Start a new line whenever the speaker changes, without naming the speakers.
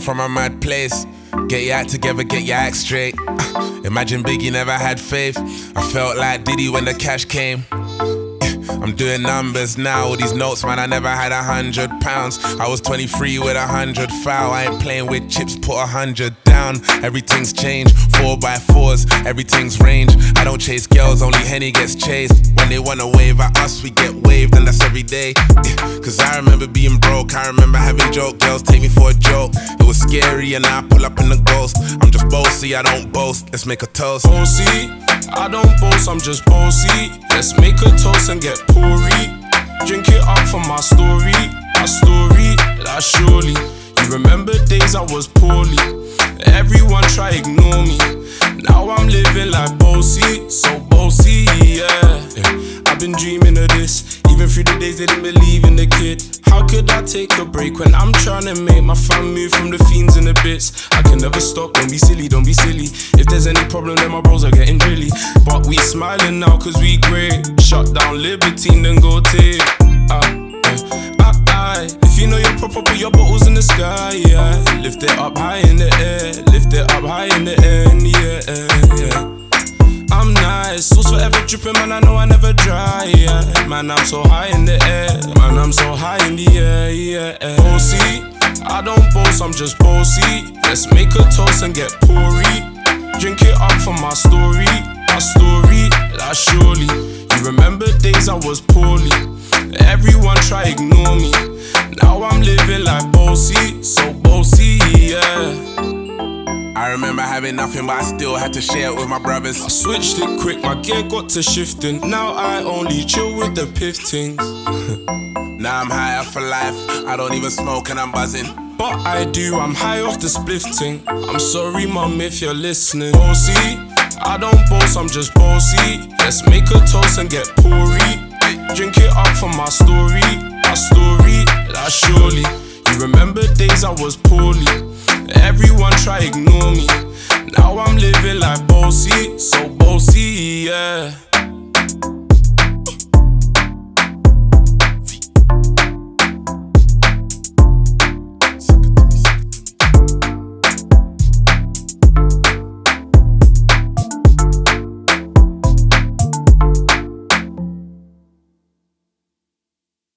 from a mad place. Get your act together, get your act straight. Imagine Biggie never had faith. I felt like Diddy when the cash came. I'm doing numbers now, all these notes, man, I never had £100. I was 23 with 100 foul. I ain't playing with chips, put 100 down. Everything's changed, 4x4s, everything's range. I don't chase girls, only Henny gets chased. When they wanna wave at us, we get waved, and that's every day. Cause I remember being broke, I remember having joke girls take me for a joke. It was scary and now I pull up in the ghost. I'm just bossy, I don't boast, let's make a toast.
Bossy, I don't boast, I'm just bossy. Let's make a toast and get pourri. Drink it up for my story, that surely. You remember days I was poorly. Everyone try ignore me. Now I'm living like bossy, so bossy, yeah. I've been dreaming of this. Even through the days they didn't believe in the kid. How could I take a break when I'm trying to make my fam move from the fiends and the bits? I can never stop, don't be silly, don't be silly. If there's any problem then my bros are getting drilly. But we smiling now cause we great. Shut down Libertine then go take. If you know you're proper, put your bottles in the sky, yeah. Lift it up high in the air, lift it up high in the air, yeah. I'm nice, sauce forever dripping, man, I know I never dry, yeah. Man, I'm so high in the air, man, I'm so high in the air, yeah. Bossy, I don't boast, I'm just bossy. Let's make a toast and get pourri. Drink it up for my story, that surely. You remember days I was poorly. Everyone try ignore me. Now I'm living like bossy, so bossy, yeah.
I remember having nothing, but I still had to share it with my brothers.
I switched it quick, my gear got to shifting. Now I only chill with the piff things.
Now I'm high up for life, I don't even smoke and I'm buzzing.
But I do, I'm high off the spliff thing. I'm sorry mum if you're listening. Bossy, I don't boast, I'm just bossy. Let's make a toast and get pourri. Drink it up for my story, that surely. You remember days I was poorly. Everyone try ignore me. Now I'm living like bossy, so bossy, yeah.